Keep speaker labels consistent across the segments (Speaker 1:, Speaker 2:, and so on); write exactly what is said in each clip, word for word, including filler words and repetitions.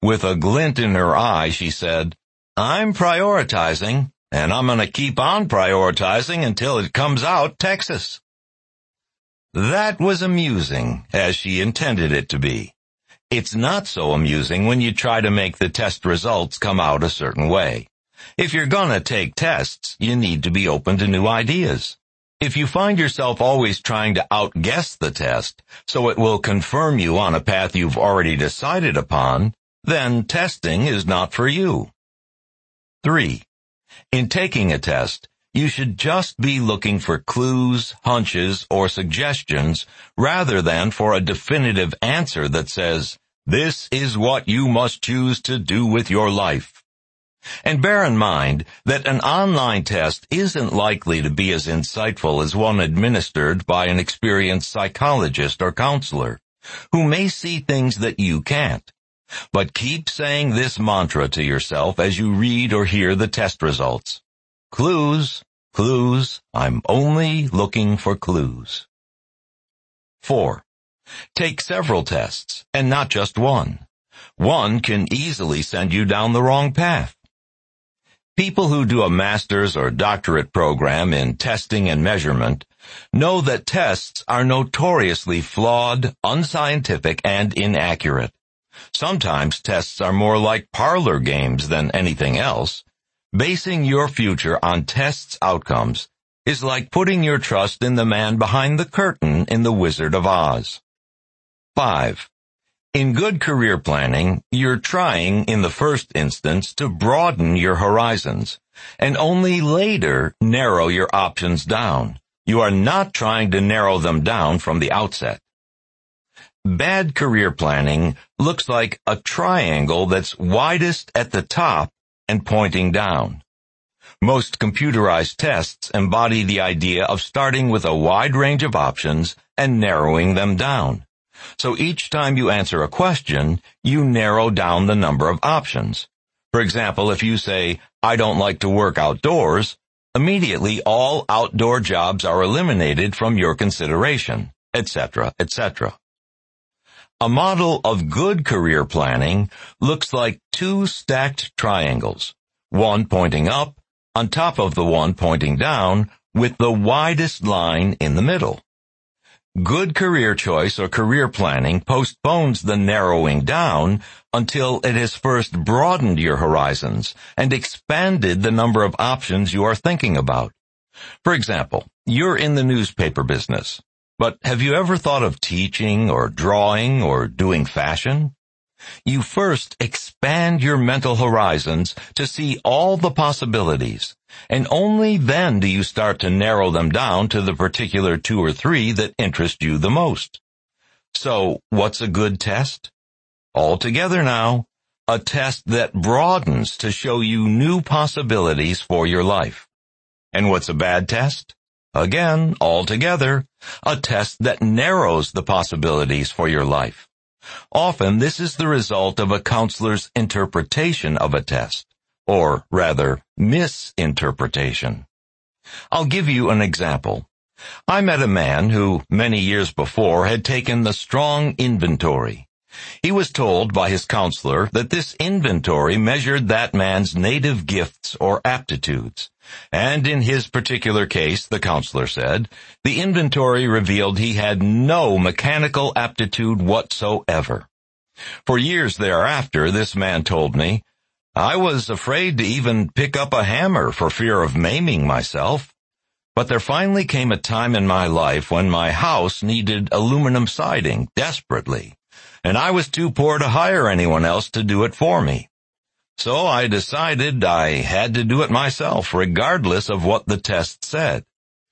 Speaker 1: With a glint in her eye, she said, "I'm prioritizing, and I'm going to keep on prioritizing until it comes out Texas." That was amusing, as she intended it to be. It's not so amusing when you try to make the test results come out a certain way. If you're going to take tests, you need to be open to new ideas. If you find yourself always trying to outguess the test, so it will confirm you on a path you've already decided upon, then testing is not for you. Three. In taking a test, you should just be looking for clues, hunches, or suggestions rather than for a definitive answer that says, "This is what you must choose to do with your life." And bear in mind that an online test isn't likely to be as insightful as one administered by an experienced psychologist or counselor, who may see things that you can't. But keep saying this mantra to yourself as you read or hear the test results. Clues, clues, I'm only looking for clues. Four. Take several tests, and not just one. One can easily send you down the wrong path. People who do a master's or doctorate program in testing and measurement know that tests are notoriously flawed, unscientific, and inaccurate. Sometimes tests are more like parlor games than anything else. Basing your future on tests' outcomes is like putting your trust in the man behind the curtain in The Wizard of Oz. Five. In good career planning, you're trying, in the first instance, to broaden your horizons, and only later narrow your options down. You are not trying to narrow them down from the outset. Bad career planning looks like a triangle that's widest at the top and pointing down. Most computerized tests embody the idea of starting with a wide range of options and narrowing them down. So each time you answer a question, you narrow down the number of options. For example, if you say, "I don't like to work outdoors," immediately all outdoor jobs are eliminated from your consideration, et cetera, et cetera. A model of good career planning looks like two stacked triangles, one pointing up on top of the one pointing down with the widest line in the middle. Good career choice or career planning postpones the narrowing down until it has first broadened your horizons and expanded the number of options you are thinking about. For example, you're in the newspaper business. But have you ever thought of teaching or drawing or doing fashion? You first expand your mental horizons to see all the possibilities, and only then do you start to narrow them down to the particular two or three that interest you the most. So, what's a good test? Altogether now, a test that broadens to show you new possibilities for your life. And what's a bad test? Again, altogether, a test that narrows the possibilities for your life. Often, this is the result of a counselor's interpretation of a test, or rather, misinterpretation. I'll give you an example. I met a man who, many years before, had taken the strong inventory. He was told by his counselor that this inventory measured that man's native gifts or aptitudes. And in his particular case, the counselor said, the inventory revealed he had no mechanical aptitude whatsoever. For years thereafter, this man told me, "I was afraid to even pick up a hammer for fear of maiming myself. But there finally came a time in my life when my house needed aluminum siding desperately, and I was too poor to hire anyone else to do it for me. So I decided I had to do it myself, regardless of what the test said.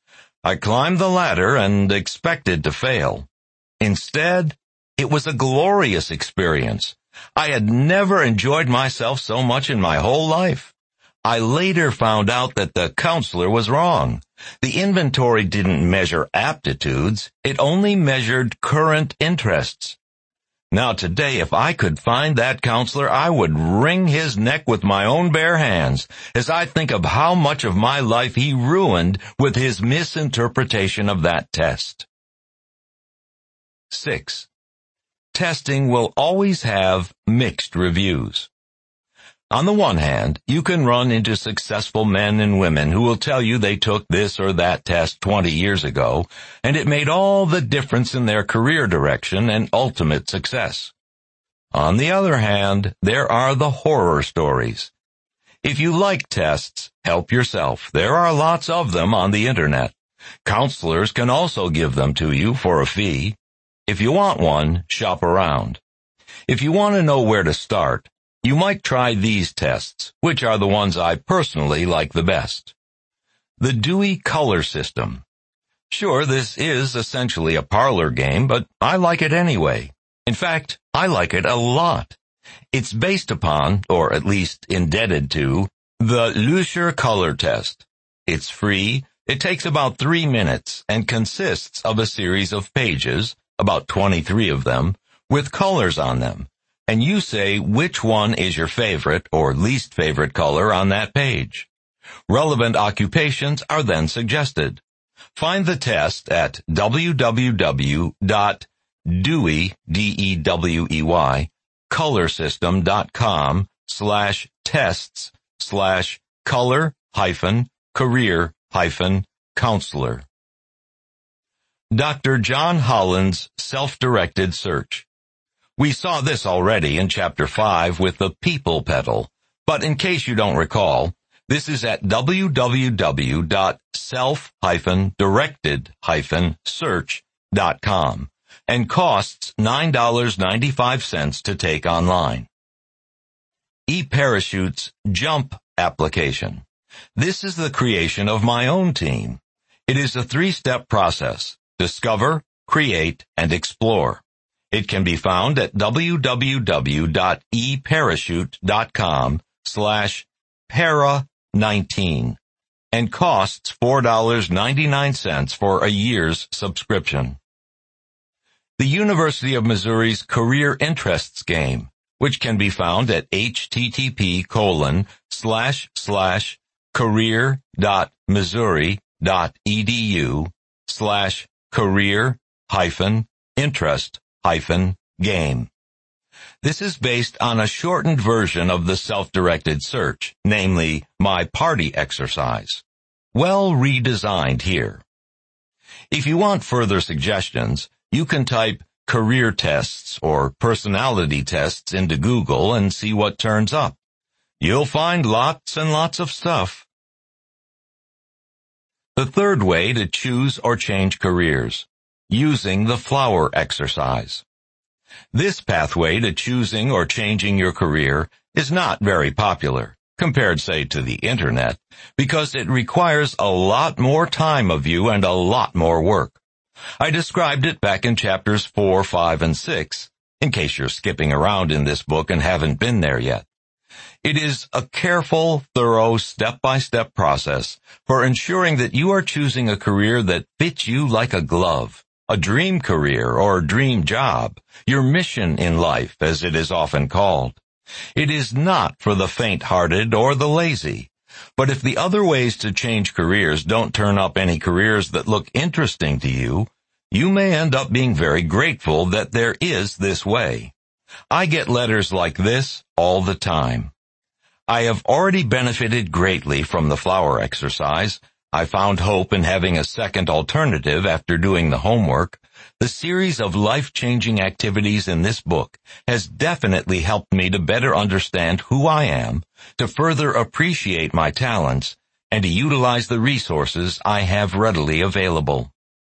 Speaker 1: I climbed the ladder and expected to fail. Instead, it was a glorious experience. I had never enjoyed myself so much in my whole life. I later found out that the counselor was wrong. The inventory didn't measure aptitudes, it only measured current interests. Now today, if I could find that counselor, I would wring his neck with my own bare hands as I think of how much of my life he ruined with his misinterpretation of that test." Six. testing will always have mixed reviews. On the one hand, you can run into successful men and women who will tell you they took this or that test twenty years ago, and it made all the difference in their career direction and ultimate success. On the other hand, there are the horror stories. If you like tests, help yourself. There are lots of them on the internet. Counselors can also give them to you for a fee. If you want one, shop around. If you want to know where to start, you might try these tests, which are the ones I personally like the best. The Dewey Color System. Sure, this is essentially a parlor game, but I like it anyway. In fact, I like it a lot. It's based upon, or at least indebted to, the Lusher Color Test. It's free, it takes about three minutes, and consists of a series of pages, about twenty-three of them, with colors on them. And you say which one is your favorite or least favorite color on that page. Relevant occupations are then suggested. Find the test at www.dewey, D-E-W-E-Y, colorsystem.com slash tests slash color hyphen career hyphen counselor. Doctor John Holland's Self-Directed Search. We saw this already in Chapter five with the People Pedal, but in case you don't recall, this is at www dot self dash directed dash search dot com and costs nine dollars and ninety-five cents to take online. eParachute's Jump application. This is the creation of my own team. It is a three-step process: discover, create, and explore. It can be found at www dot e parachute dot com slash para nineteen and costs four dollars and ninety-nine cents for a year's subscription. The University of Missouri's Career Interests Game, which can be found at http colon slash slash career dot missouri dot edu slash career hyphen interest hyphen game. This is based on a shortened version of the self-directed search, namely My Party Exercise. Well redesigned here. If you want further suggestions, you can type career tests or personality tests into Google and see what turns up. You'll find lots and lots of stuff. The third way to choose or change careers. Using the flower exercise. This pathway to choosing or changing your career is not very popular, compared, say, to the internet, because it requires a lot more time of you and a lot more work. I described it back in chapters four, five, and six, in case you're skipping around in this book and haven't been there yet. It is a careful, thorough, step-by-step process for ensuring that you are choosing a career that fits you like a glove. A dream career or dream job, your mission in life, as it is often called. It is not for the faint-hearted or the lazy. But if the other ways to change careers don't turn up any careers that look interesting to you, you may end up being very grateful that there is this way. I get letters like this all the time. I have already benefited greatly from the flower exercise. I found hope in having a second alternative after doing the homework. The series of life-changing activities in this book has definitely helped me to better understand who I am, to further appreciate my talents, and to utilize the resources I have readily available.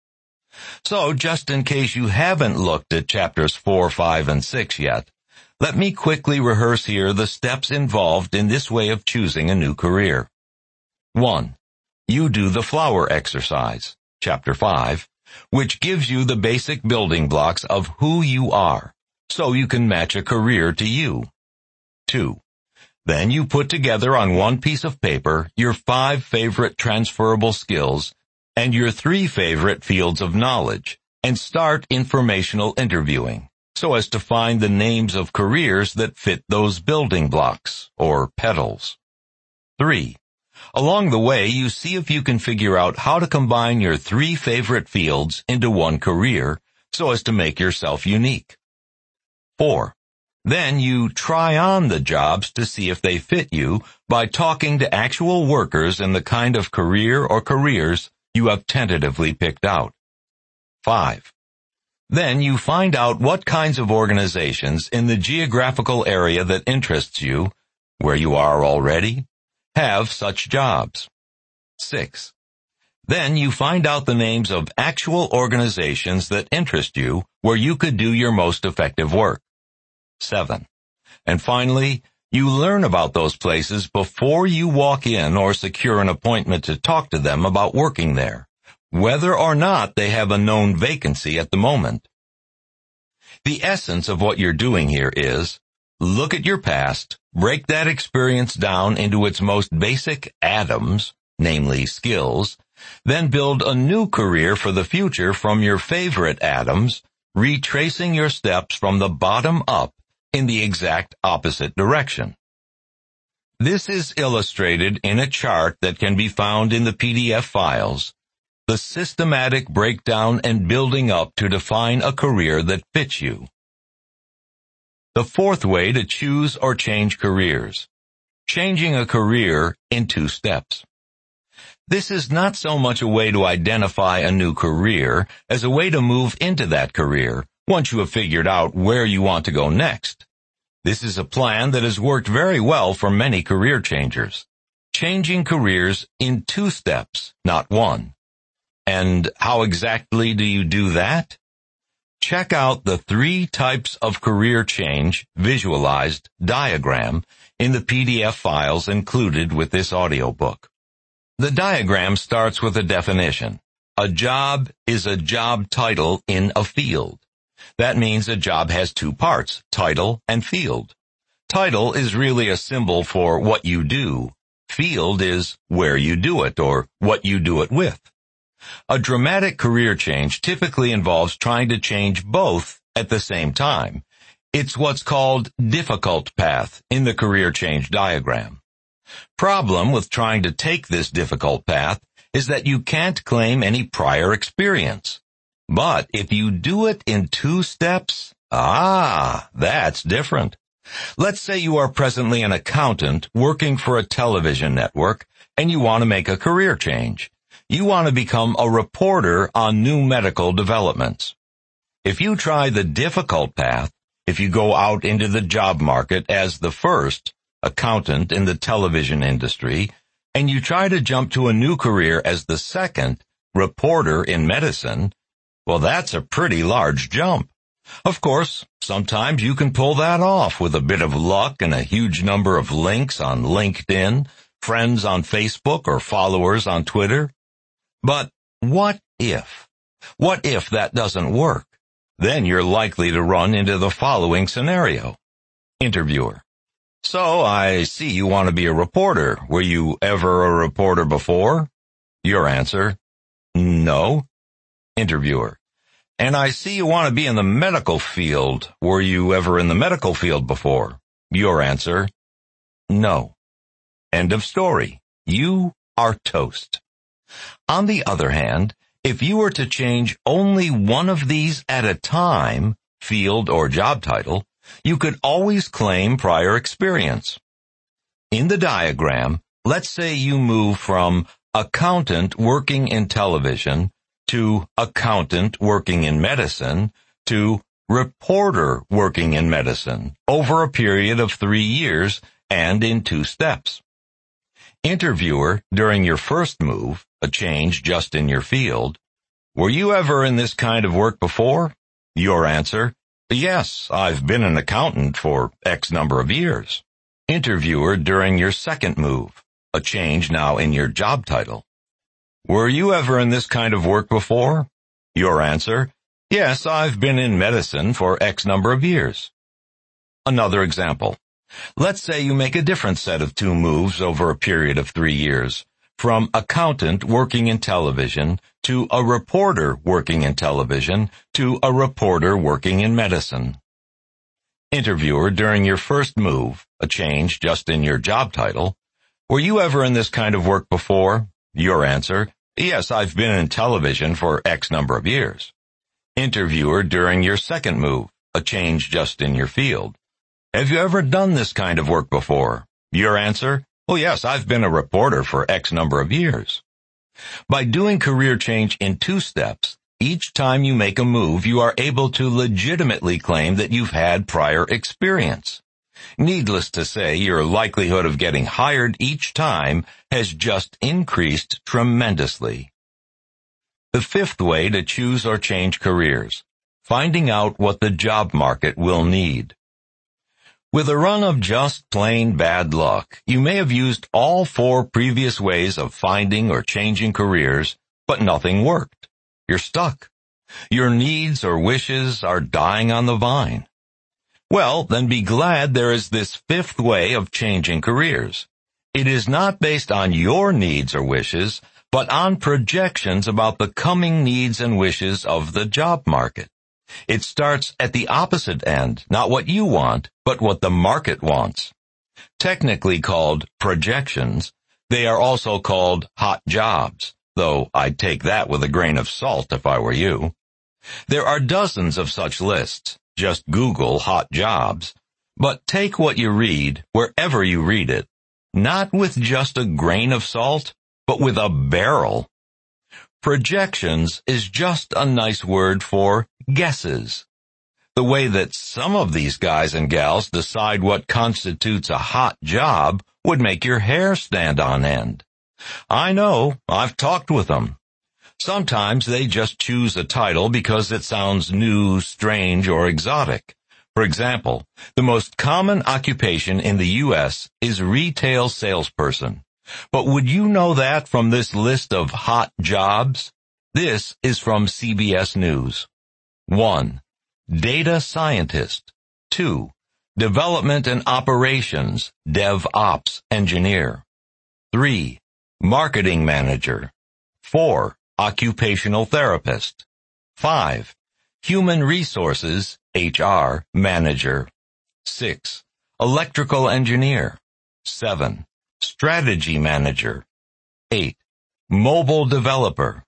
Speaker 1: So, just in case you haven't looked at chapters four, five, and six yet, let me quickly rehearse here the steps involved in this way of choosing a new career. one. You do the flower exercise, chapter five, which gives you the basic building blocks of who you are, so you can match a career to you. Two. Then you put together on one piece of paper your five favorite transferable skills and your three favorite fields of knowledge, and start informational interviewing, so as to find the names of careers that fit those building blocks, or petals. Three. Along the way, you see if you can figure out how to combine your three favorite fields into one career so as to make yourself unique. Four. Then you try on the jobs to see if they fit you by talking to actual workers in the kind of career or careers you have tentatively picked out. Five. Then you find out what kinds of organizations in the geographical area that interests you, where you are already, have such jobs. Six. Then you find out the names of actual organizations that interest you where you could do your most effective work. Seven. And finally, you learn about those places before you walk in or secure an appointment to talk to them about working there, whether or not they have a known vacancy at the moment. The essence of what you're doing here is, look at your past, break that experience down into its most basic atoms, namely skills, then build a new career for the future from your favorite atoms, retracing your steps from the bottom up in the exact opposite direction. This is illustrated in a chart that can be found in the P D F files, the systematic breakdown and building up to define a career that fits you. The fourth way to choose or change careers. Changing a career in two steps. This is not so much a way to identify a new career as a way to move into that career once you have figured out where you want to go next. This is a plan that has worked very well for many career changers. Changing careers in two steps, not one. And how exactly do you do that? Check out the three types of career change visualized diagram in the P D F files included with this audiobook. The diagram starts with a definition. A job is a job title in a field. That means a job has two parts, title and field. Title is really a symbol for what you do. Field is where you do it or what you do it with. A dramatic career change typically involves trying to change both at the same time. It's what's called difficult path in the career change diagram. Problem with trying to take this difficult path is that you can't claim any prior experience. But if you do it in two steps, ah, that's different. Let's say you are presently an accountant working for a television network and you want to make a career change. You want to become a reporter on new medical developments. If you try the difficult path, if you go out into the job market as the first accountant in the television industry, and you try to jump to a new career as the second reporter in medicine, well, that's a pretty large jump. Of course, sometimes you can pull that off with a bit of luck and a huge number of links on LinkedIn, friends on Facebook, or followers on Twitter. But what if? What if that doesn't work? Then you're likely to run into the following scenario. Interviewer. So I see you want to be a reporter. Were you ever a reporter before? Your answer, no. Interviewer. And I see you want to be in the medical field. Were you ever in the medical field before? Your answer, no. End of story. You are toast. On the other hand, if you were to change only one of these at a time, field or job title, you could always claim prior experience. In the diagram, let's say you move from accountant working in television to accountant working in medicine to reporter working in medicine over a period of three years and in two steps. Interviewer, during your first move, a change just in your field, were you ever in this kind of work before? Your answer, yes, I've been an accountant for X number of years. Interviewer, during your second move, a change now in your job title. Were you ever in this kind of work before? Your answer, yes, I've been in medicine for X number of years. Another example. Let's say you make a different set of two moves over a period of three years, from accountant working in television to a reporter working in television to a reporter working in medicine. Interviewer, during your first move, a change just in your job title. Were you ever in this kind of work before? Your answer, yes, I've been in television for X number of years. Interviewer, during your second move, a change just in your field. Have you ever done this kind of work before? Your answer? Oh yes, I've been a reporter for X number of years. By doing career change in two steps, each time you make a move, you are able to legitimately claim that you've had prior experience. Needless to say, your likelihood of getting hired each time has just increased tremendously. The fifth way to choose or change careers: finding out what the job market will need. With a run of just plain bad luck, you may have used all four previous ways of finding or changing careers, but nothing worked. You're stuck. Your needs or wishes are dying on the vine. Well, then be glad there is this fifth way of changing careers. It is not based on your needs or wishes, but on projections about the coming needs and wishes of the job market. It starts at the opposite end, not what you want, but what the market wants. Technically called projections, they are also called hot jobs, though I'd take that with a grain of salt if I were you. There are dozens of such lists. Just Google hot jobs. But take what you read, wherever you read it, not with just a grain of salt, but with a barrel. Projections is just a nice word for guesses. The way that some of these guys and gals decide what constitutes a hot job would make your hair stand on end. I know, I've talked with them. Sometimes they just choose a title because it sounds new, strange, or exotic. For example, the most common occupation in the U S is retail salesperson. But would you know that from this list of hot jobs? This is from C B S News. one. Data scientist. two. Development and operations, DevOps engineer. three. Marketing manager. four. Occupational therapist. five. Human resources, H R, manager. six. Electrical engineer. seven. Strategy manager. eight. Mobile developer.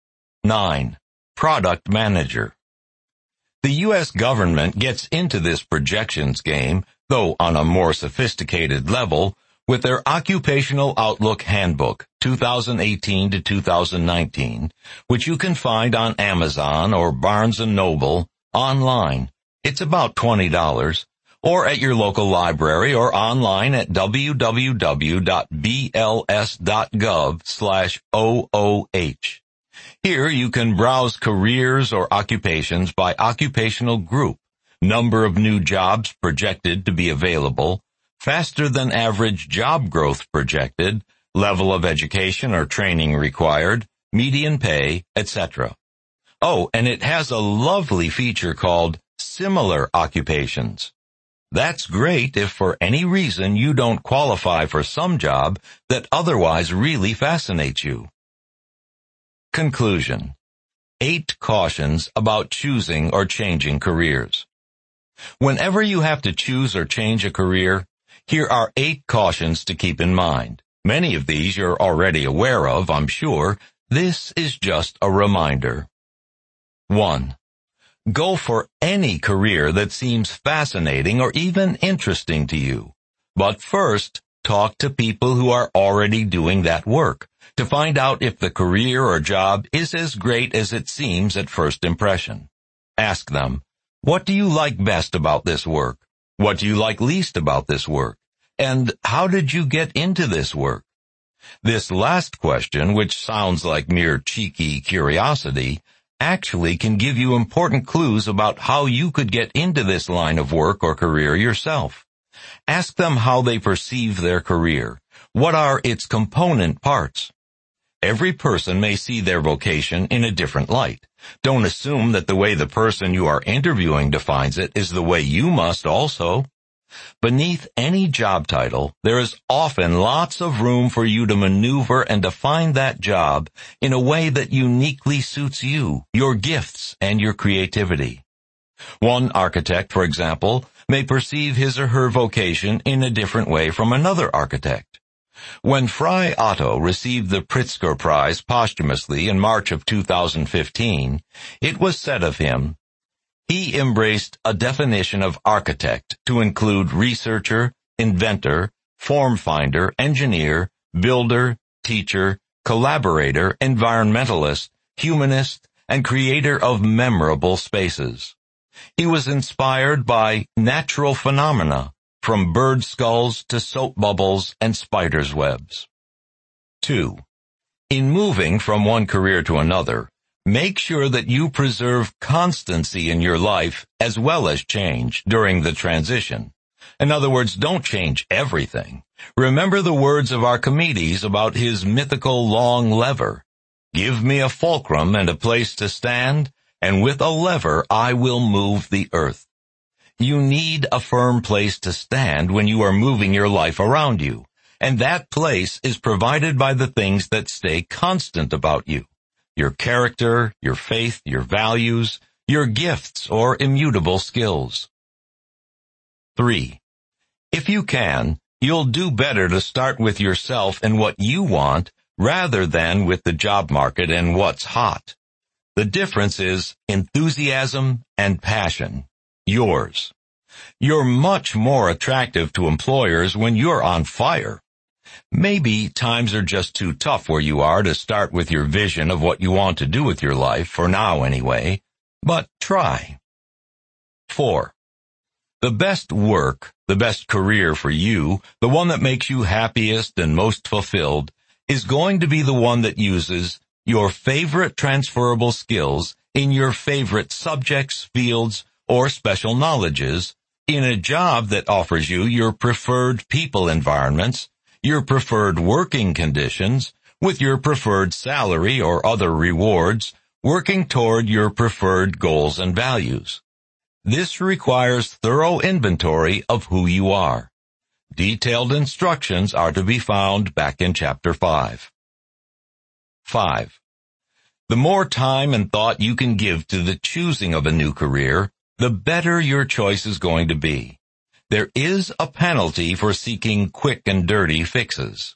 Speaker 1: nine. Product manager. The U S government gets into this projections game, though on a more sophisticated level, with their Occupational Outlook Handbook, two thousand eighteen to two thousand nineteen, which you can find on Amazon or Barnes and Noble online. It's about twenty dollars, or at your local library or online at w w w dot b l s dot gov slash O O H. Here you can browse careers or occupations by occupational group, number of new jobs projected to be available, faster than average job growth projected, level of education or training required, median pay, et cetera. Oh, and it has a lovely feature called Similar Occupations. That's great if for any reason you don't qualify for some job that otherwise really fascinates you. Conclusion. Eight cautions about choosing or changing careers. Whenever you have to choose or change a career, here are eight cautions to keep in mind. Many of these you're already aware of, I'm sure. This is just a reminder. one. Go for any career that seems fascinating or even interesting to you. But first, talk to people who are already doing that work to find out if the career or job is as great as it seems at first impression. Ask them, what do you like best about this work? What do you like least about this work? And how did you get into this work? This last question, which sounds like mere cheeky curiosity, actually can give you important clues about how you could get into this line of work or career yourself. Ask them how they perceive their career. What are its component parts? Every person may see their vocation in a different light. Don't assume that the way the person you are interviewing defines it is the way you must also. Beneath any job title, there is often lots of room for you to maneuver and define that job in a way that uniquely suits you, your gifts, and your creativity. One architect, for example, may perceive his or her vocation in a different way from another architect. When Frei Otto received the Pritzker Prize posthumously in March of two thousand fifteen, it was said of him, He embraced a definition of architect to include researcher, inventor, form finder, engineer, builder, teacher, collaborator, environmentalist, humanist, and creator of memorable spaces. He was inspired by natural phenomena, from bird skulls to soap bubbles and spiders' webs. Two. In moving from one career to another, make sure that you preserve constancy in your life as well as change during the transition. In other words, don't change everything. Remember the words of Archimedes about his mythical long lever. Give me a fulcrum and a place to stand, and with a lever I will move the earth. You need a firm place to stand when you are moving your life around you, and that place is provided by the things that stay constant about you. Your character, your faith, your values, your gifts or immutable skills. Three. If you can, you'll do better to start with yourself and what you want rather than with the job market and what's hot. The difference is enthusiasm and passion. Yours. You're much more attractive to employers when you're on fire. Maybe times are just too tough where you are to start with your vision of what you want to do with your life, for now anyway, but try. Four. The best work, the best career for you, the one that makes you happiest and most fulfilled, is going to be the one that uses your favorite transferable skills in your favorite subjects, fields, or special knowledges, in a job that offers you your preferred people environments, your preferred working conditions, with your preferred salary or other rewards, working toward your preferred goals and values. This requires thorough inventory of who you are. Detailed instructions are to be found back in Chapter five. Five. The more time and thought you can give to the choosing of a new career, the better your choice is going to be. There is a penalty for seeking quick and dirty fixes.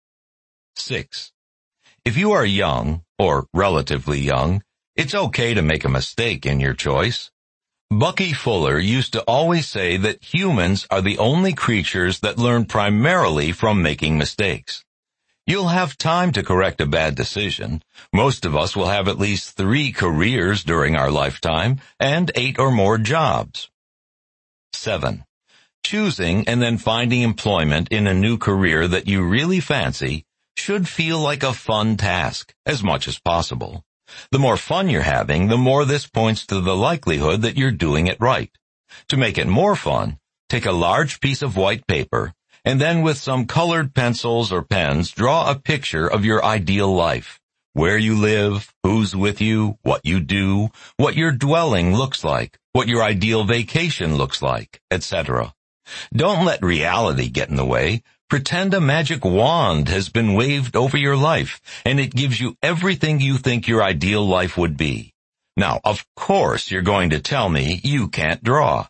Speaker 1: Six. If you are young, or relatively young, it's okay to make a mistake in your choice. Bucky Fuller used to always say that humans are the only creatures that learn primarily from making mistakes. You'll have time to correct a bad decision. Most of us will have at least three careers during our lifetime and eight or more jobs. Seven. Choosing and then finding employment in a new career that you really fancy should feel like a fun task, as much as possible. The more fun you're having, the more this points to the likelihood that you're doing it right. To make it more fun, take a large piece of white paper, and then with some colored pencils or pens, draw a picture of your ideal life. Where you live, who's with you, what you do, what your dwelling looks like, what your ideal vacation looks like, et cetera. Don't let reality get in the way. Pretend a magic wand has been waved over your life, and it gives you everything you think your ideal life would be. Now, of course, you're going to tell me you can't draw.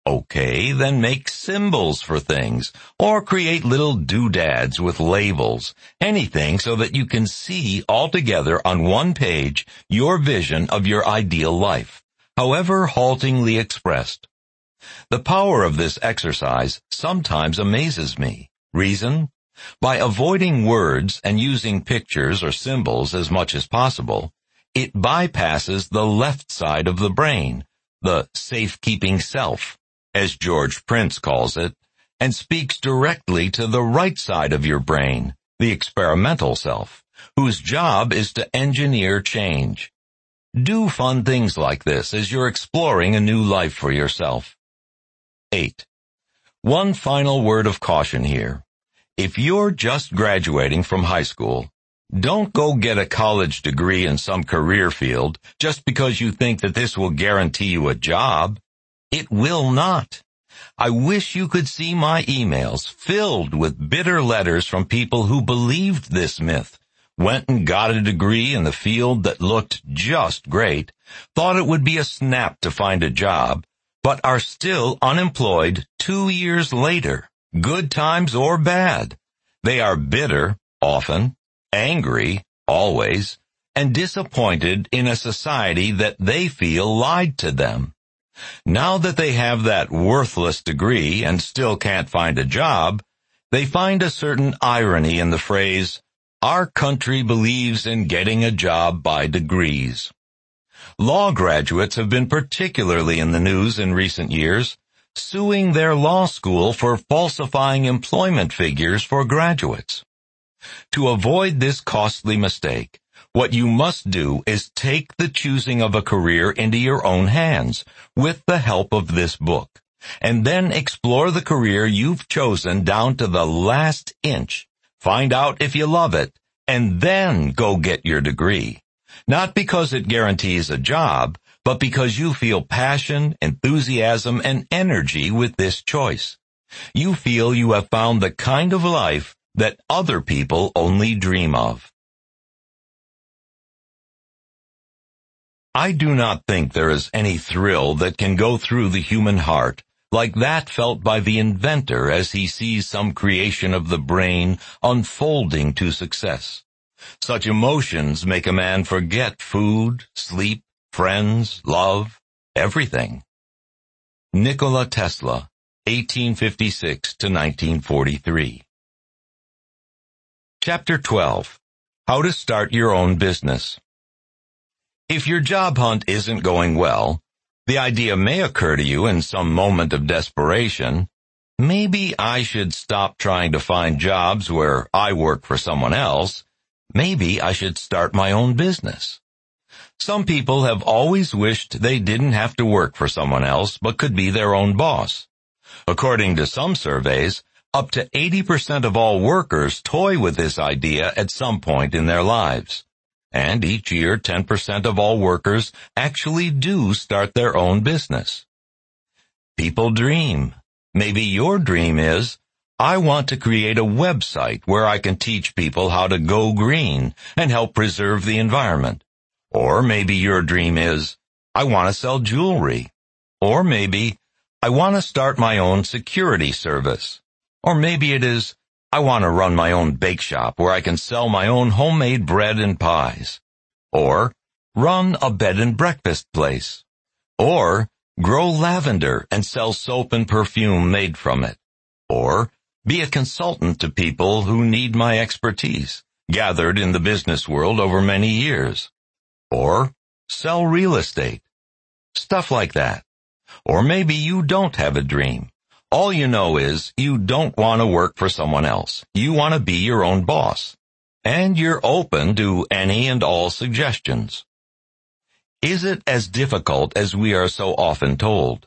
Speaker 1: Okay, then make symbols for things, or create little doodads with labels, anything so that you can see all together on one page your vision of your ideal life, however haltingly expressed. The power of this exercise sometimes amazes me. Reason? By avoiding words and using pictures or symbols as much as possible, it bypasses the left side of the brain, the safekeeping self, as George Prince calls it, and speaks directly to the right side of your brain, the experimental self, whose job is to engineer change. Do fun things like this as you're exploring a new life for yourself. Eight. One final word of caution here. If you're just graduating from high school, don't go get a college degree in some career field just because you think that this will guarantee you a job. It will not. I wish you could see my emails filled with bitter letters from people who believed this myth, went and got a degree in the field that looked just great, thought it would be a snap to find a job, but are still unemployed two years later, good times or bad. They are bitter, often, angry, always, and disappointed in a society that they feel lied to them. Now that they have that worthless degree and still can't find a job, they find a certain irony in the phrase, "Our country believes in getting a job by degrees." Law graduates have been particularly in the news in recent years, suing their law school for falsifying employment figures for graduates. To avoid this costly mistake, what you must do is take the choosing of a career into your own hands with the help of this book, and then explore the career you've chosen down to the last inch. Find out if you love it, and then go get your degree. Not because it guarantees a job, but because you feel passion, enthusiasm, and energy with this choice. You feel you have found the kind of life that other people only dream of. I do not think there is any thrill that can go through the human heart like that felt by the inventor as he sees some creation of the brain unfolding to success. Such emotions make a man forget food, sleep, friends, love, everything. Nikola Tesla, eighteen fifty-six to nineteen forty-three. Chapter twelve. How to Start Your Own Business. If your job hunt isn't going well, the idea may occur to you in some moment of desperation, maybe I should stop trying to find jobs where I work for someone else. Maybe I should start my own business. Some people have always wished they didn't have to work for someone else but could be their own boss. According to some surveys, up to eighty percent of all workers toy with this idea at some point in their lives. And each year, ten percent of all workers actually do start their own business. People dream. Maybe your dream is, I want to create a website where I can teach people how to go green and help preserve the environment. Or maybe your dream is, I want to sell jewelry. Or maybe, I want to start my own security service. Or maybe it is, I want to run my own bake shop where I can sell my own homemade bread and pies. Or, run a bed and breakfast place. Or, grow lavender and sell soap and perfume made from it. Or, be a consultant to people who need my expertise, gathered in the business world over many years. Or, sell real estate. Stuff like that. Or maybe you don't have a dream. All you know is you don't want to work for someone else. You want to be your own boss. And you're open to any and all suggestions. Is it as difficult as we are so often told?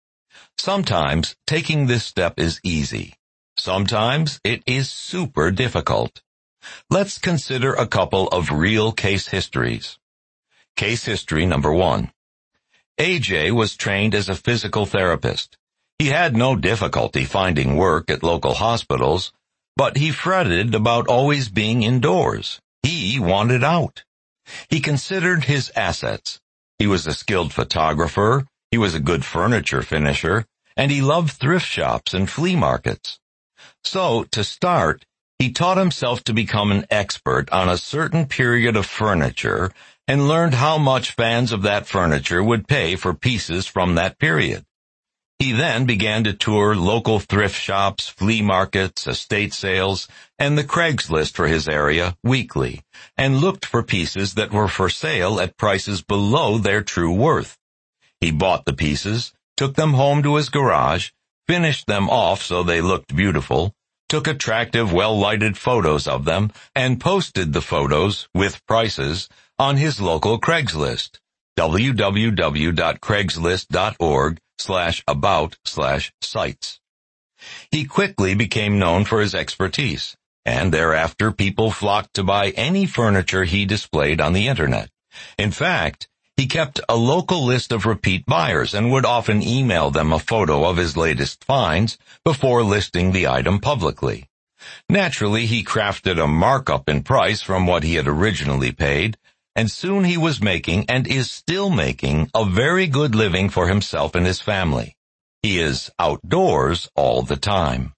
Speaker 1: Sometimes taking this step is easy. Sometimes it is super difficult. Let's consider a couple of real case histories. Case history number one. A J was trained as a physical therapist. He had no difficulty finding work at local hospitals, but he fretted about always being indoors. He wanted out. He considered his assets. He was a skilled photographer, he was a good furniture finisher, and he loved thrift shops and flea markets. So, to start, he taught himself to become an expert on a certain period of furniture and learned how much fans of that furniture would pay for pieces from that period. He then began to tour local thrift shops, flea markets, estate sales, and the Craigslist for his area weekly, and looked for pieces that were for sale at prices below their true worth. He bought the pieces, took them home to his garage, finished them off so they looked beautiful, took attractive, well-lighted photos of them, and posted the photos, with prices, on his local Craigslist, w w w dot craigslist dot org slash about slash sites. He quickly became known for his expertise, and thereafter people flocked to buy any furniture he displayed on the internet. In fact, he kept a local list of repeat buyers and would often email them a photo of his latest finds before listing the item publicly. Naturally, he crafted a markup in price from what he had originally paid, and soon he was making, and is still making, a very good living for himself and his family. He is outdoors all the time.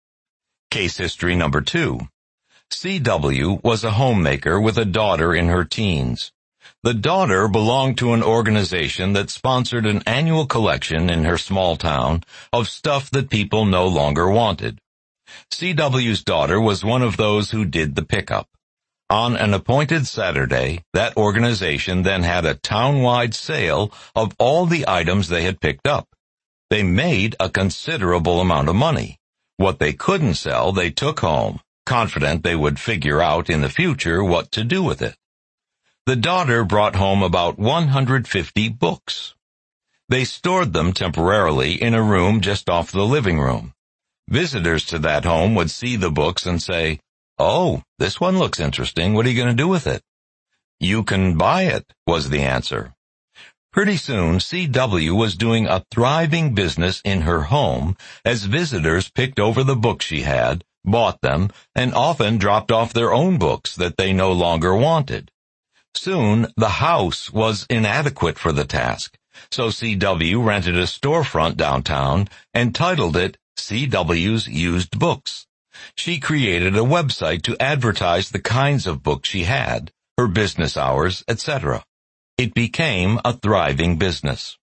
Speaker 1: Case history number two. C W was a homemaker with a daughter in her teens. The daughter belonged to an organization that sponsored an annual collection in her small town of stuff that people no longer wanted. C W's daughter was one of those who did the pickup. On an appointed Saturday, that organization then had a town-wide sale of all the items they had picked up. They made a considerable amount of money. What they couldn't sell, they took home, confident they would figure out in the future what to do with it. The daughter brought home about one hundred fifty books. They stored them temporarily in a room just off the living room. Visitors to that home would see the books and say, "Oh, this one looks interesting. What are you going to do with it?" "You can buy it," was the answer. Pretty soon, C W was doing a thriving business in her home as visitors picked over the books she had, bought them, and often dropped off their own books that they no longer wanted. Soon, the house was inadequate for the task, so C W rented a storefront downtown and titled it C W's Used Books. She created a website to advertise the kinds of books she had, her business hours, et cetera. It became a thriving business.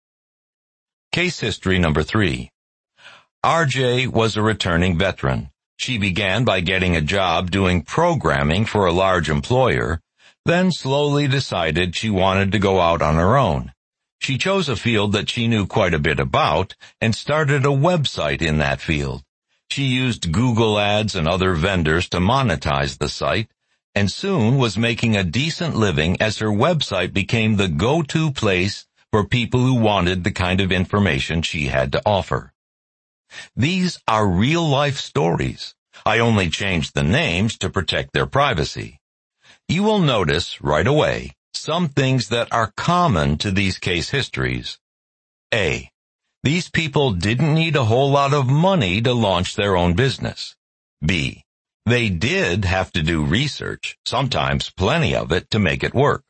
Speaker 1: Case history number three. R J was a returning veteran. She began by getting a job doing programming for a large employer, then slowly decided she wanted to go out on her own. She chose a field that she knew quite a bit about and started a website in that field. She used Google Ads and other vendors to monetize the site, and soon was making a decent living as her website became the go-to place for people who wanted the kind of information she had to offer. These are real-life stories. I only changed the names to protect their privacy. You will notice right away some things that are common to these case histories. A. These people didn't need a whole lot of money to launch their own business. B. They did have to do research, sometimes plenty of it, to make it work.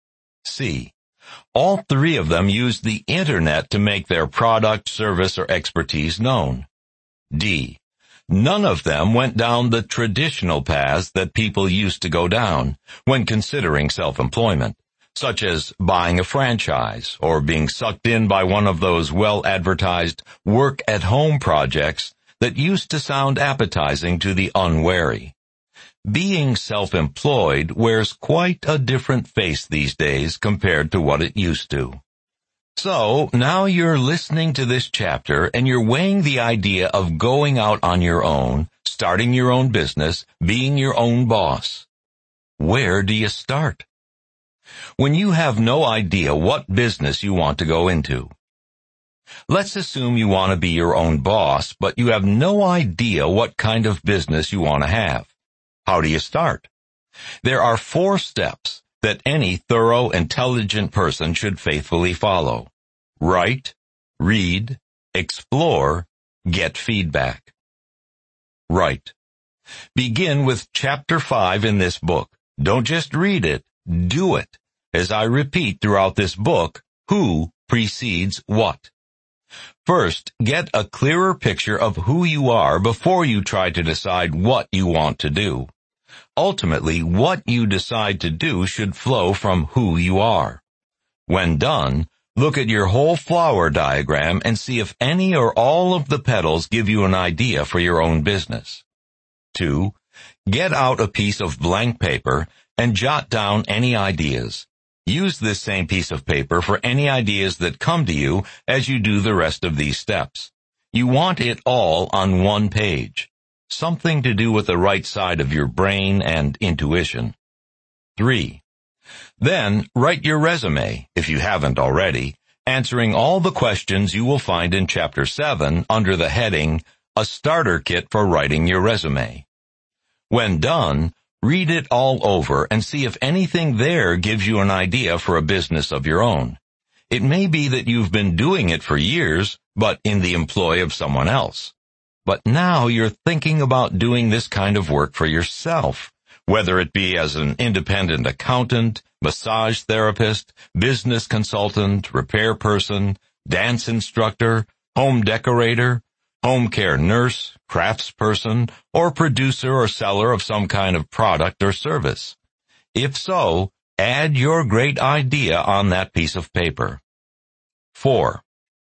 Speaker 1: C. All three of them used the internet to make their product, service, or expertise known. D. None of them went down the traditional paths that people used to go down when considering self-employment, such as buying a franchise or being sucked in by one of those well-advertised work-at-home projects that used to sound appetizing to the unwary. Being self-employed wears quite a different face these days compared to what it used to. So, now you're listening to this chapter and you're weighing the idea of going out on your own, starting your own business, being your own boss. Where do you start? When you have no idea what business you want to go into. Let's assume you want to be your own boss, but you have no idea what kind of business you want to have. How do you start? There are four steps that any thorough, intelligent person should faithfully follow. Write, read, explore, get feedback. Write. Begin with chapter five in this book. Don't just read it, do it. As I repeat throughout this book, who precedes what. First, get a clearer picture of who you are before you try to decide what you want to do. Ultimately, what you decide to do should flow from who you are. When done, look at your whole flower diagram and see if any or all of the petals give you an idea for your own business. Two, get out a piece of blank paper and jot down any ideas. Use this same piece of paper for any ideas that come to you as you do the rest of these steps. You want it all on one page. Something to do with the right side of your brain and intuition. Three. Then write your resume, if you haven't already, answering all the questions you will find in Chapter seven under the heading, A Starter Kit for Writing Your Resume. When done, read it all over and see if anything there gives you an idea for a business of your own. It may be that you've been doing it for years, but in the employ of someone else. But now you're thinking about doing this kind of work for yourself, whether it be as an independent accountant, massage therapist, business consultant, repair person, dance instructor, home decorator, home care nurse, craftsperson, or producer or seller of some kind of product or service. If so, Add your great idea on that piece of paper. Four.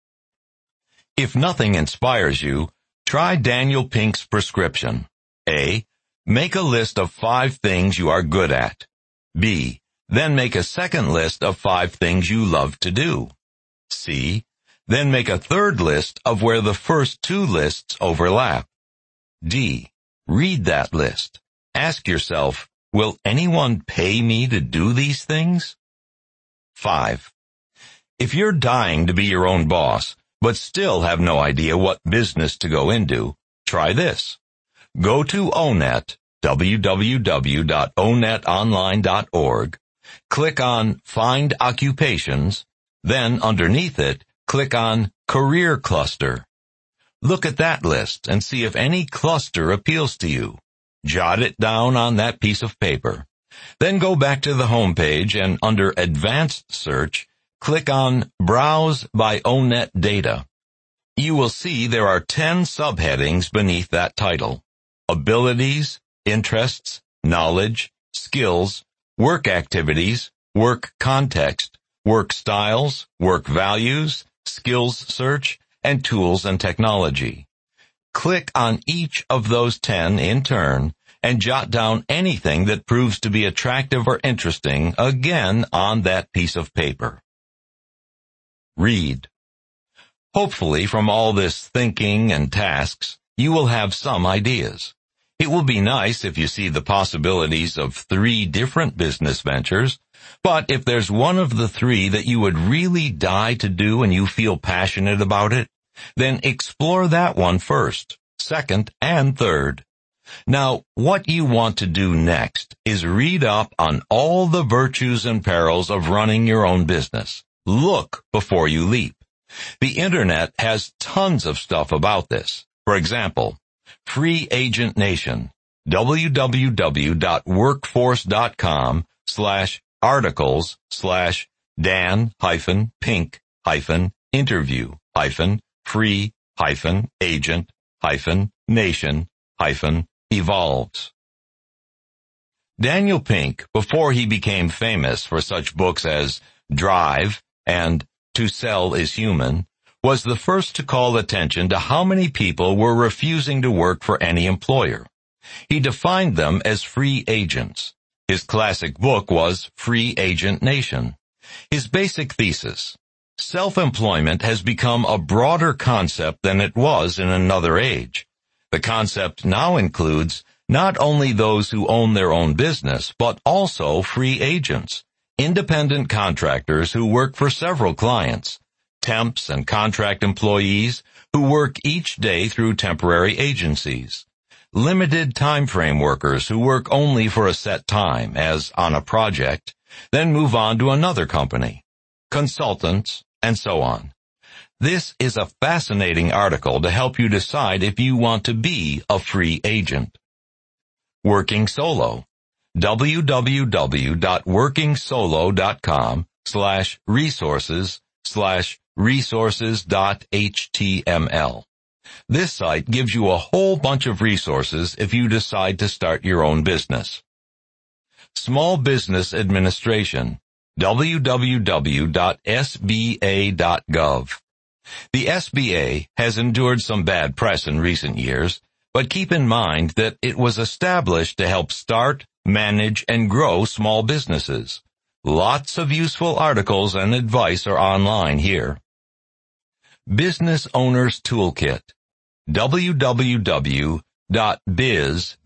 Speaker 1: If nothing inspires you, try Daniel Pink's prescription. A. Make a list of five things you are good at. B. Then make a second list of five things you love to do. C. Then make a third list of where the first two lists overlap. D. Read that list. Ask yourself, will anyone pay me to do these things? Five. If you're dying to be your own boss, but still have no idea what business to go into, try this. Go to O net, w w w dot o net online dot org, click on Find Occupations, then underneath it, click on Career Cluster. Look at that list and see if any cluster appeals to you. Jot it down on that piece of paper. Then go back to the home page and under Advanced Search, click on Browse by O net Data. You will see there are ten subheadings beneath that title: Abilities, Interests, Knowledge, Skills, Work Activities, Work Context, Work Styles, Work Values, Skills Search, and Tools and Technology. Click on each of those ten in turn and jot down anything that proves to be attractive or interesting again on that piece of paper. Read. Hopefully, from all this thinking and tasks, you will have some ideas. It will be nice if you see the possibilities of three different business ventures, but if there's one of the three that you would really die to do and you feel passionate about it, then explore that one first, second, and third. Now, what you want to do next is read up on all the virtues and perils of running your own business. Look before you leap. The Internet has tons of stuff about this. For example, Free Agent Nation, w w w dot workforce dot com slash articles slash Dan hyphen Pink hyphen interview hyphen free hyphen agent hyphen nation hyphen evolves. Daniel Pink, before he became famous for such books as Drive and To Sell is Human, was the first to call attention to how many people were refusing to work for any employer. He defined them as free agents. His classic book was Free Agent Nation. His basic thesis: self-employment has become a broader concept than it was in another age. The concept now includes not only those who own their own business, but also free agents, independent contractors who work for several clients, temps and contract employees who work each day through temporary agencies, limited time frame workers who work only for a set time, as on a project, then move on to another company, consultants, and so on. This is a fascinating article to help you decide if you want to be a free agent. Working Solo. w w w dot working solo dot com slash resources slash resources dot h t m l. This site gives you a whole bunch of resources if you decide to start your own business. Small Business Administration. w w w dot s b a dot gov. The S B A has endured some bad press in recent years, but keep in mind that it was established to help start, manage, and grow small businesses. Lots of useful articles and advice are online here. Business Owner's Toolkit. w w w dot biz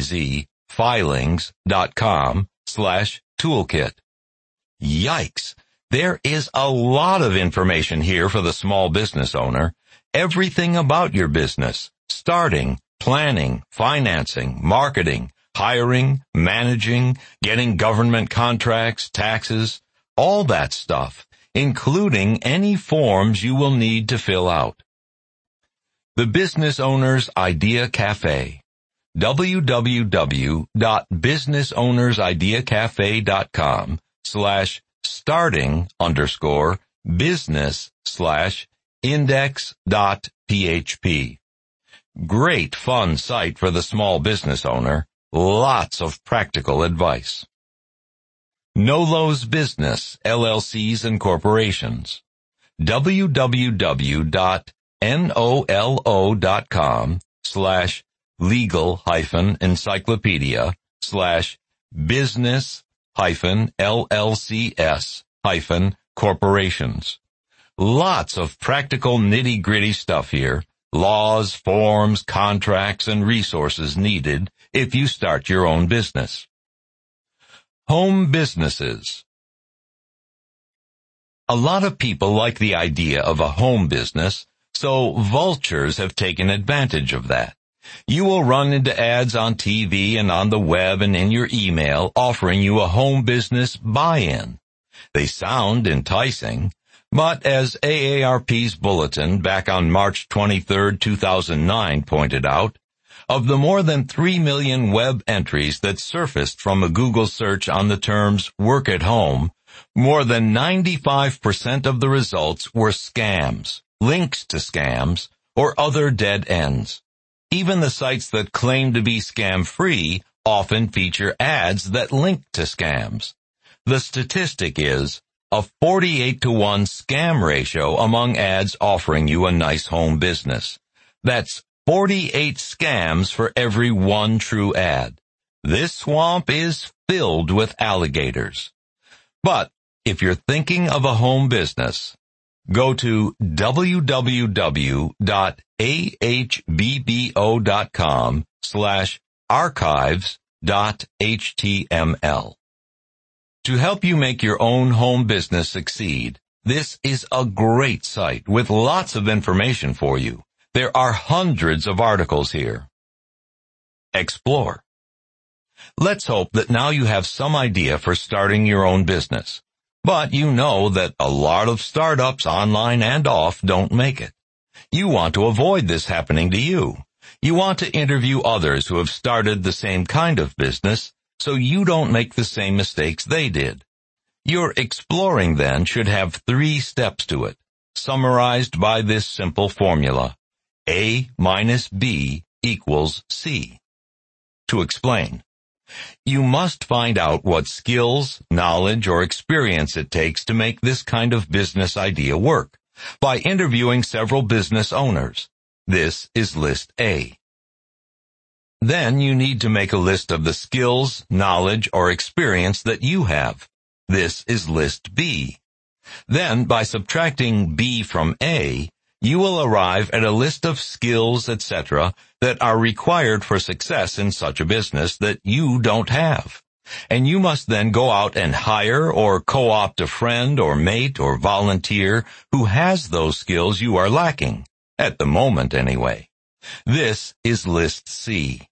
Speaker 1: filings dot com slash toolkit. Yikes! There is a lot of information here for the small business owner. Everything about your business, starting, planning, financing, marketing, hiring, managing, getting government contracts, taxes, all that stuff, including any forms you will need to fill out. The Business Owner's Idea Cafe. w w w dot business owners idea cafe dot com slash starting underscore business slash index dot php. Great fun site for the small business owner. Lots of practical advice. Nolo's Business, L L Cs and Corporations. w w w dot nolo dot com slash legal hyphen encyclopedia slash business hyphen llcs hyphen corporations. Lots of practical nitty-gritty stuff here. Laws, forms, contracts, and resources needed if you start your own business. Home businesses. A lot of people like the idea of a home business, so vultures have taken advantage of that. You will run into ads on T V and on the web and in your email offering you a home business buy-in. They sound enticing, but as A A R P's bulletin back on March twenty-third, two thousand nine pointed out, of the more than three million web entries that surfaced from a Google search on the terms work at home, more than ninety-five percent of the results were scams, links to scams, or other dead ends. Even the sites that claim to be scam-free often feature ads that link to scams. The statistic is a forty-eight to one scam ratio among ads offering you a nice home business. That's forty-eight scams for every one true ad. This swamp is filled with alligators. But if you're thinking of a home business, go to w w w dot a h b b o dot com slash archives dot h t m l. To help you make your own home business succeed, this is a great site with lots of information for you. There are hundreds of articles here. Explore. Let's hope that now you have some idea for starting your own business. But you know that a lot of startups, online and off, don't make it. You want to avoid this happening to you. You want to interview others who have started the same kind of business, so you don't make the same mistakes they did. Your exploring then should have three steps to it, summarized by this simple formula. A minus B equals C. To explain, you must find out what skills, knowledge, or experience it takes to make this kind of business idea work by interviewing several business owners. This is list A. Then you need to make a list of the skills, knowledge, or experience that you have. This is list B. Then, by subtracting B from A, you will arrive at a list of skills, et cetera, that are required for success in such a business that you don't have. And you must then go out and hire or co-opt a friend or mate or volunteer who has those skills you are lacking, at the moment anyway. This is list C.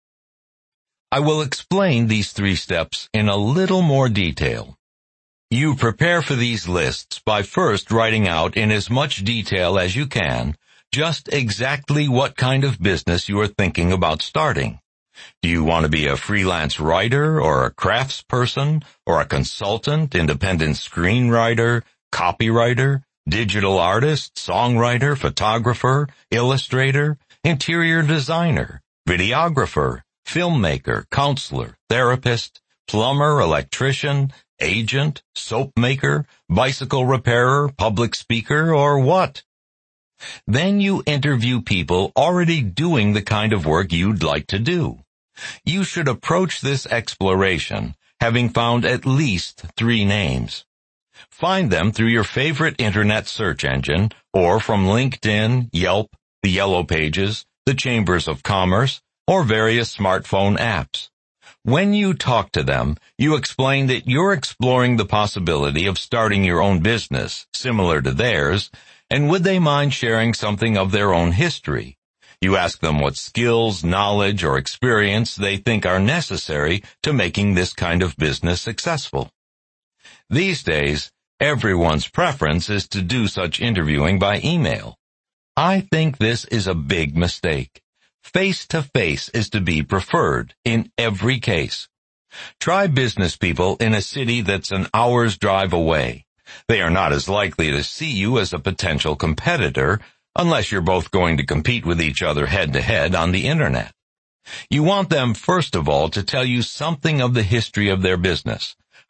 Speaker 1: I will explain these three steps in a little more detail. You prepare for these lists by first writing out in as much detail as you can just exactly what kind of business you are thinking about starting. Do you want to be a freelance writer or a craftsperson or a consultant, independent screenwriter, copywriter, digital artist, songwriter, photographer, illustrator, interior designer, videographer, filmmaker, counselor, therapist, plumber, electrician, agent, soap maker, bicycle repairer, public speaker, or what? Then you interview people already doing the kind of work you'd like to do. You should approach this exploration having found at least three names. Find them through your favorite internet search engine or from LinkedIn, Yelp, the Yellow Pages, the Chambers of Commerce, or various smartphone apps. When you talk to them, you explain that you're exploring the possibility of starting your own business, similar to theirs, and would they mind sharing something of their own history? You ask them what skills, knowledge, or experience they think are necessary to making this kind of business successful. These days, everyone's preference is to do such interviewing by email. I think this is a big mistake. Face-to-face is to be preferred in every case. Try business people in a city that's an hour's drive away. They are not as likely to see you as a potential competitor unless you're both going to compete with each other head-to-head on the internet. You want them, first of all, to tell you something of the history of their business,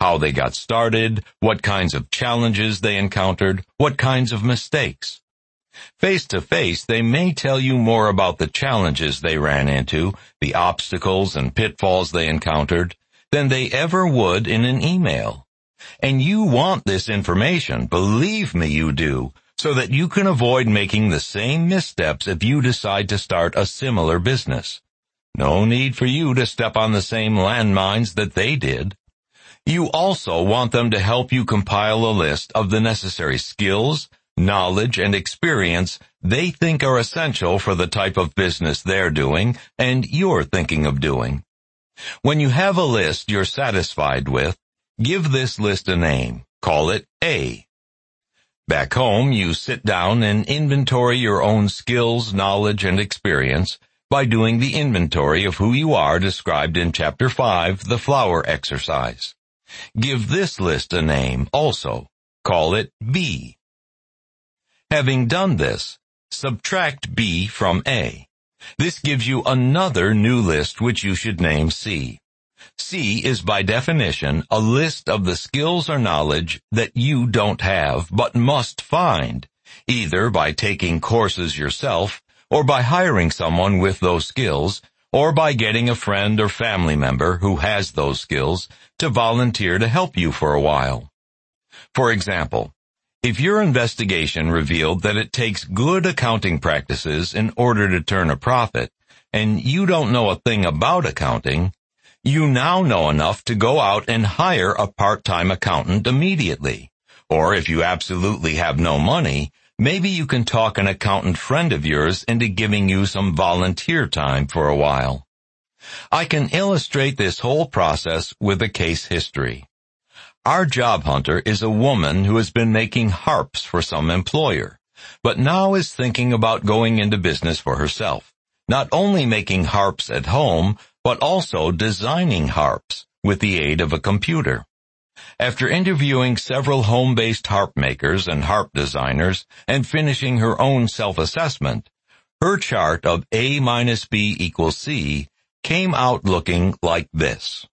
Speaker 1: how they got started, what kinds of challenges they encountered, what kinds of mistakes. Face to face, they may tell you more about the challenges they ran into, the obstacles and pitfalls they encountered, than they ever would in an email. And you want this information, believe me you do, so that you can avoid making the same missteps if you decide to start a similar business. No need for you to step on the same landmines that they did. You also want them to help you compile a list of the necessary skills, knowledge, and experience they think are essential for the type of business they're doing and you're thinking of doing. When you have a list you're satisfied with, give this list a name. Call it A. Back home, you sit down and inventory your own skills, knowledge, and experience by doing the inventory of who you are described in Chapter five, the Flower Exercise. Give this list a name also. Call it B. Having done this, subtract B from A. This gives you another new list which you should name C. C is by definition a list of the skills or knowledge that you don't have but must find, either by taking courses yourself or by hiring someone with those skills, or by getting a friend or family member who has those skills to volunteer to help you for a while. For example, if your investigation revealed that it takes good accounting practices in order to turn a profit, and you don't know a thing about accounting, you now know enough to go out and hire a part-time accountant immediately. Or if you absolutely have no money, maybe you can talk an accountant friend of yours into giving you some volunteer time for a while. I can illustrate this whole process with a case history. Our job hunter is a woman who has been making harps for some employer, but now is thinking about going into business for herself, not only making harps at home, but also designing harps with the aid of a computer. After interviewing several home-based harp makers and harp designers and finishing her own self-assessment, her chart of A minus B equals C came out looking like this.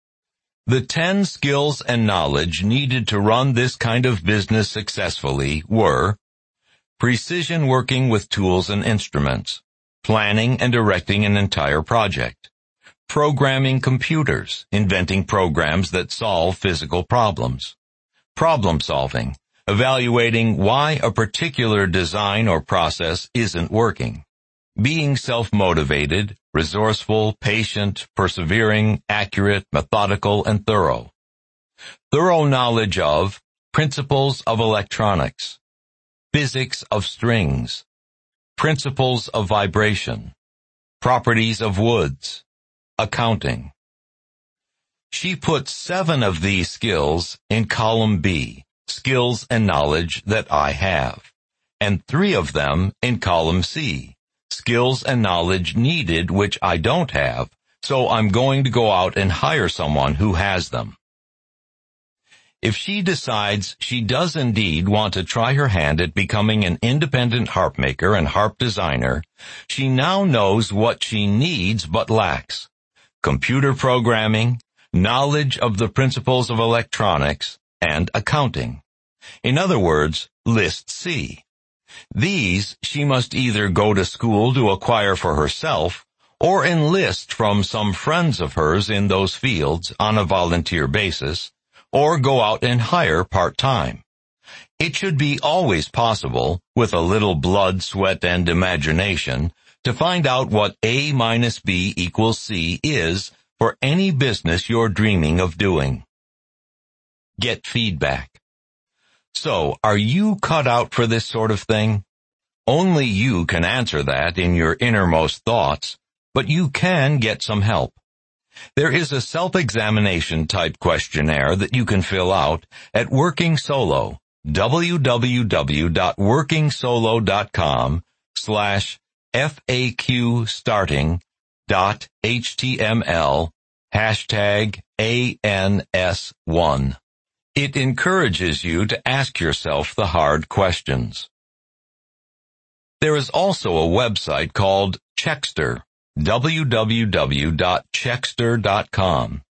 Speaker 1: The ten skills and knowledge needed to run this kind of business successfully were precision working with tools and instruments, planning and directing an entire project, programming computers, inventing programs that solve physical problems, problem solving, evaluating why a particular design or process isn't working, being self-motivated, resourceful, patient, persevering, accurate, methodical, and thorough. Thorough knowledge of principles of electronics, physics of strings, principles of vibration, properties of woods, accounting. She put seven of these skills in column B, skills and knowledge that I have, and three of them in column C, skills and knowledge needed which I don't have, so I'm going to go out and hire someone who has them. If she decides she does indeed want to try her hand at becoming an independent harp maker and harp designer, she now knows what she needs but lacks: computer programming, knowledge of the principles of electronics, and accounting. In other words, list C. These she must either go to school to acquire for herself or enlist from some friends of hers in those fields on a volunteer basis, or go out and hire part-time. It should be always possible, with a little blood, sweat, and imagination, to find out what A minus B equals C is for any business you're dreaming of doing. Get feedback. So, are you cut out for this sort of thing? Only you can answer that in your innermost thoughts, but you can get some help. There is a self-examination type questionnaire that you can fill out at Working Solo, www.workingsolo.com slash FAQ starting dot HTML hashtag A N S one. It encourages you to ask yourself the hard questions. There is also a website called Checkster, w w w dot checkster dot com.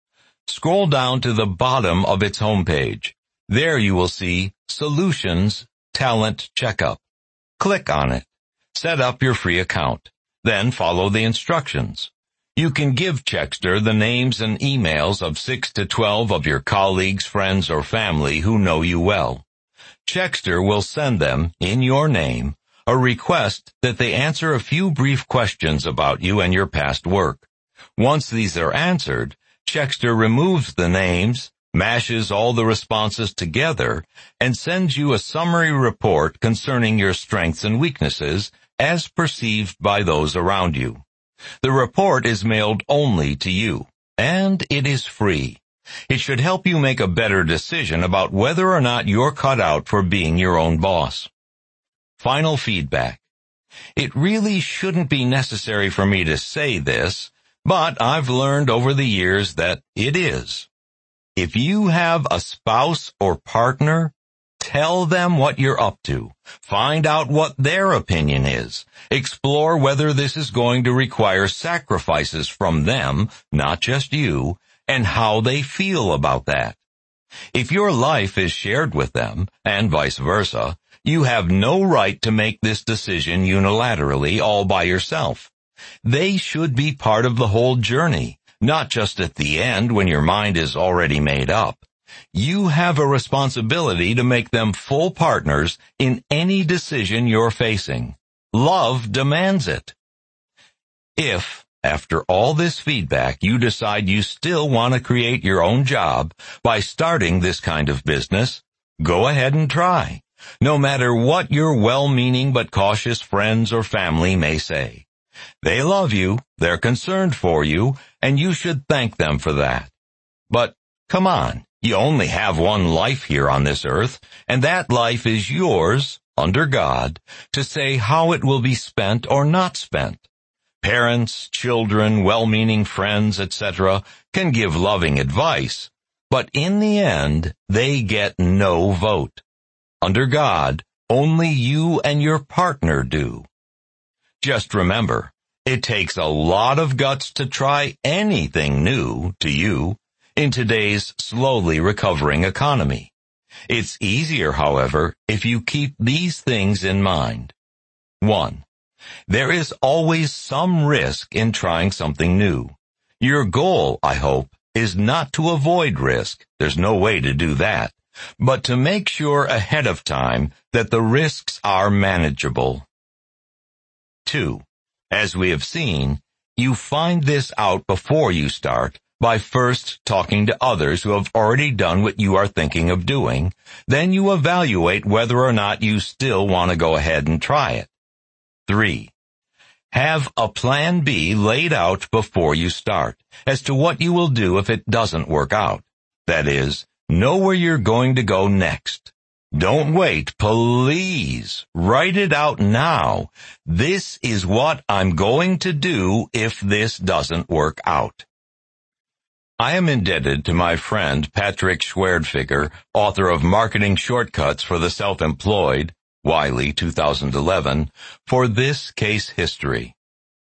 Speaker 1: Scroll down to the bottom of its homepage. There you will see Solutions Talent Checkup. Click on it. Set up your free account. Then follow the instructions. You can give Checkster the names and emails of six to twelve of your colleagues, friends, or family who know you well. Checkster will send them, in your name, a request that they answer a few brief questions about you and your past work. Once these are answered, Checkster removes the names, mashes all the responses together, and sends you a summary report concerning your strengths and weaknesses as perceived by those around you. The report is mailed only to you, and it is free. It should help you make a better decision about whether or not you're cut out for being your own boss. Final feedback. It really shouldn't be necessary for me to say this, but I've learned over the years that it is. If you have a spouse or partner, tell them what you're up to. Find out what their opinion is. Explore whether this is going to require sacrifices from them, not just you, and how they feel about that. If your life is shared with them, and vice versa, you have no right to make this decision unilaterally all by yourself. They should be part of the whole journey, not just at the end when your mind is already made up. You have a responsibility to make them full partners in any decision you're facing. Love demands it. If, after all this feedback, you decide you still want to create your own job by starting this kind of business, go ahead and try, no matter what your well-meaning but cautious friends or family may say. They love you, they're concerned for you, and you should thank them for that. But, come on. You only have one life here on this earth, and that life is yours, under God, to say how it will be spent or not spent. Parents, children, well-meaning friends, et cetera can give loving advice, but in the end, they get no vote. Under God, only you and your partner do. Just remember, it takes a lot of guts to try anything new to you in today's slowly recovering economy. It's easier, however, if you keep these things in mind. One, there is always some risk in trying something new. Your goal, I hope, is not to avoid risk. There's no way to do that, but to make sure ahead of time that the risks are manageable. Two, as we have seen, you find this out before you start by first talking to others who have already done what you are thinking of doing. Then you evaluate whether or not you still want to go ahead and try it. Three, have a plan B laid out before you start as to what you will do if it doesn't work out. That is, know where you're going to go next. Don't wait, please. Write it out now. This is what I'm going to do if this doesn't work out. I am indebted to my friend Patrick Schwerdtfeger, author of Marketing Shortcuts for the Self-Employed, Wiley, two thousand eleven, for this case history.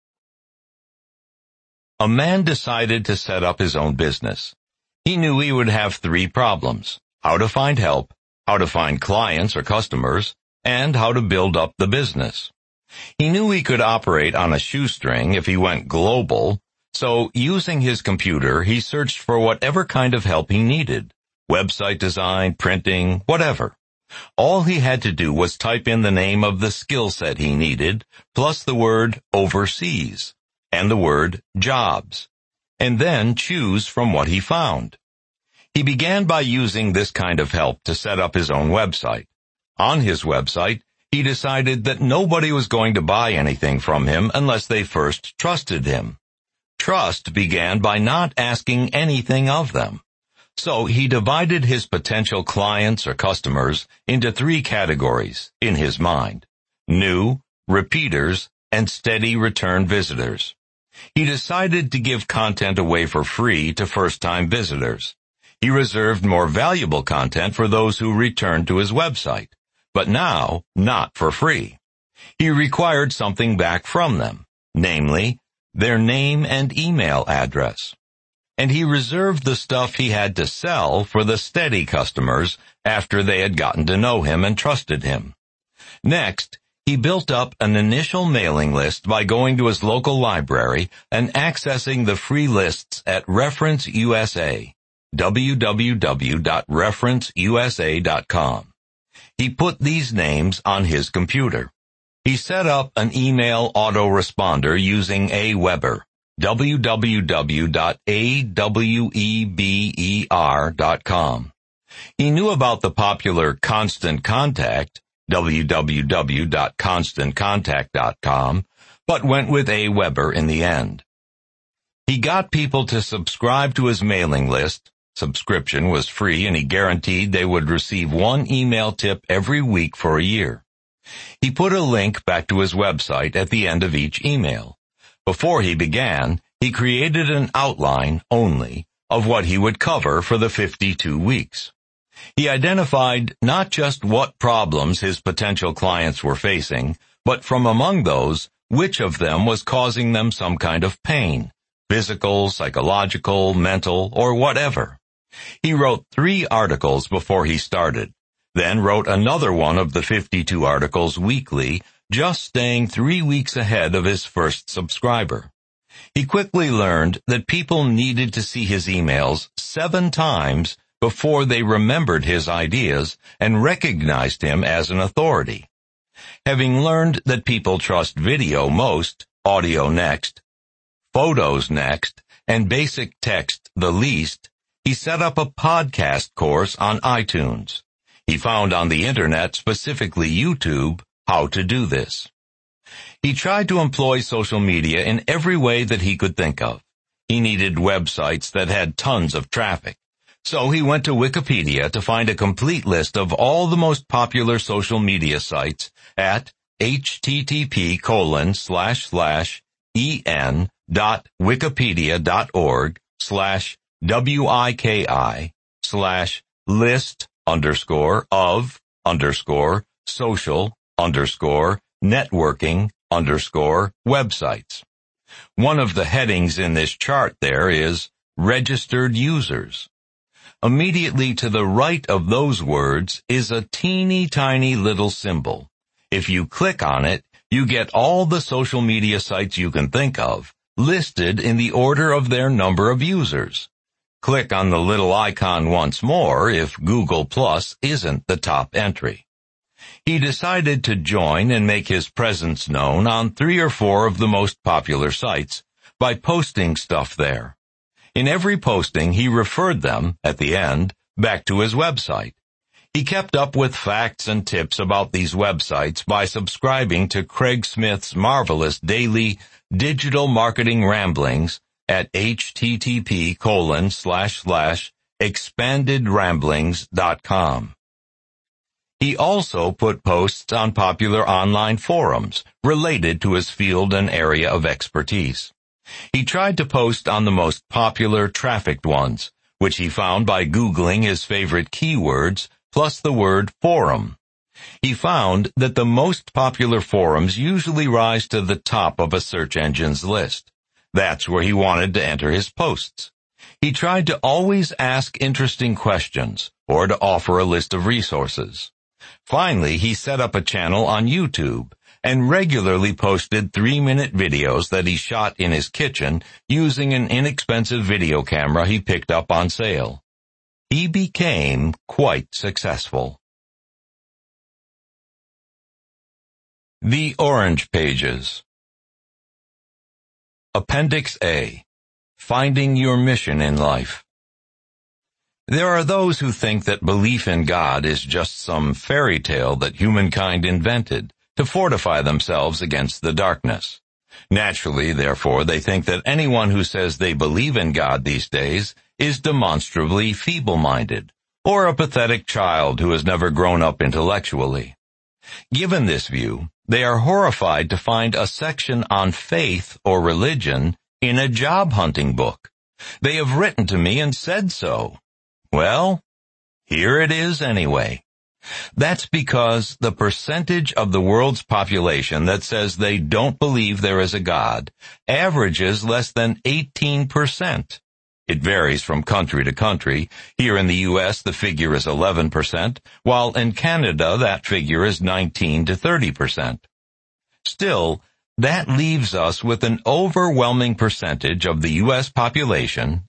Speaker 1: A man decided to set up his own business. He knew he would have three problems: how to find help, how to find clients or customers, and how to build up the business. He knew he could operate on a shoestring if he went global, so using his computer, he searched for whatever kind of help he needed: website design, printing, whatever. All he had to do was type in the name of the skill set he needed, plus the word overseas, and the word jobs, and then choose from what he found. He began by using this kind of help to set up his own website. On his website, he decided that nobody was going to buy anything from him unless they first trusted him. Trust began by not asking anything of them. So he divided his potential clients or customers into three categories in his mind: new, repeaters, and steady return visitors. He decided to give content away for free to first-time visitors. He reserved more valuable content for those who returned to his website, but now not for free. He required something back from them, namely, their name and email address. and he reserved the stuff he had to sell for the steady customers after they had gotten to know him and trusted him. Next, he built up an initial mailing list by going to his local library and accessing the free lists at Reference U S A, w w w dot reference u s a dot com. He put these names on his computer. He set up an email autoresponder using Aweber, w w w dot a weber dot com. He knew about the popular Constant Contact, w w w dot constant contact dot com, but went with Aweber in the end. He got people to subscribe to his mailing list. Subscription was free, and he guaranteed they would receive one email tip every week for a year. He put a link back to his website at the end of each email. Before he began, he created an outline only of what he would cover for the fifty-two weeks. He identified not just what problems his potential clients were facing, but from among those, which of them was causing them some kind of pain, physical, psychological, mental, or whatever. He wrote three articles before he started, then wrote another one of the fifty-two articles weekly, just staying three weeks ahead of his first subscriber. He quickly learned that people needed to see his emails seven times before they remembered his ideas and recognized him as an authority. Having learned that people trust video most, audio next, photos next, and basic text the least, he set up a podcast course on iTunes. He found on the internet, specifically YouTube, how to do this. He tried to employ social media in every way that he could think of. He needed websites that had tons of traffic. So he went to Wikipedia to find a complete list of all the most popular social media sites at http colon slash slash en dot wikipedia dot org slash wiki slash list underscore of underscore social underscore networking underscore websites. One of the headings in this chart there is registered users. Immediately to the right of those words is a teeny tiny little symbol. If you click on it, you get all the social media sites you can think of, listed in the order of their number of users. Click on the little icon once more if Google Plus isn't the top entry. He decided to join and make his presence known on three or four of the most popular sites by posting stuff there. In every posting, he referred them, at the end, back to his website. He kept up with facts and tips about these websites by subscribing to Craig Smith's marvelous daily digital marketing ramblings at http colon slash slash expandedramblings dot com. He also put posts on popular online forums related to his field and area of expertise. He tried to post on the most popular trafficked ones, which he found by Googling his favorite keywords plus the word forum. He found that the most popular forums usually rise to the top of a search engine's list. That's where he wanted to enter his posts. He tried to always ask interesting questions or to offer a list of resources. Finally, he set up a channel on YouTube and regularly posted three-minute videos that he shot in his kitchen using an inexpensive video camera he picked up on sale. He became quite successful. The Orange Pages. Appendix A. Finding Your Mission in Life. There are those who think that belief in God is just some fairy tale that humankind invented to fortify themselves against the darkness. Naturally, therefore, they think that anyone who says they believe in God these days is demonstrably feeble-minded, or a pathetic child who has never grown up intellectually. Given this view, they are horrified to find a section on faith or religion in a job hunting book. They have written to me and said so. Well, here it is anyway. That's because the percentage of the world's population that says they don't believe there is a God averages less than eighteen percent. It varies from country to country. Here in the U S, the figure is eleven percent, while in Canada, that figure is nineteen to thirty percent. Still, that leaves us with an overwhelming percentage of the U S population,